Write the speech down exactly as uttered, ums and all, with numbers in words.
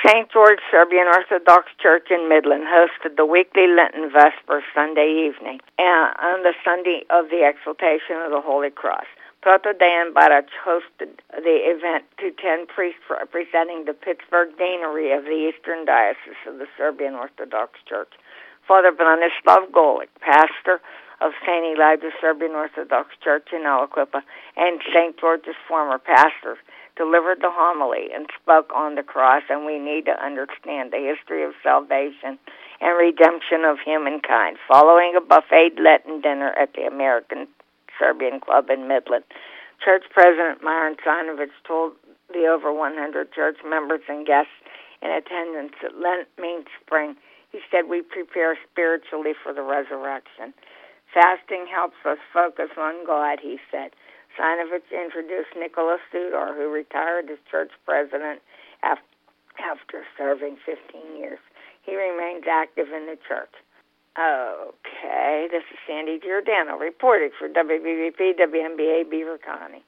Saint George Serbian Orthodox Church in Midland hosted the weekly Lenten Vesper Sunday evening and on the Sunday of the Exaltation of the Holy Cross. Proto Dan Barac hosted the event to ten priests representing the Pittsburgh Deanery of the Eastern Diocese of the Serbian Orthodox Church. Father Branislav Golic, pastor of Saint Elijah Serbian Orthodox Church in Aliquippa, and Saint George's former pastor, delivered the homily and spoke on the cross, and we need to understand the history of salvation and redemption of humankind. Following a buffet Lenten dinner at the American Serbian Club in Midland, Church President Myron Sinovich told the over one hundred church members and guests in attendance that Lent means spring. He said, we prepare spiritually for the resurrection. Fasting helps us focus on God, he said. Sinovich introduced Nicholas Sudar, who retired as church president after serving fifteen years. He remains active in the church. Okay, this is Sandy Giordano reporting for W B B P W M B A Beaver County.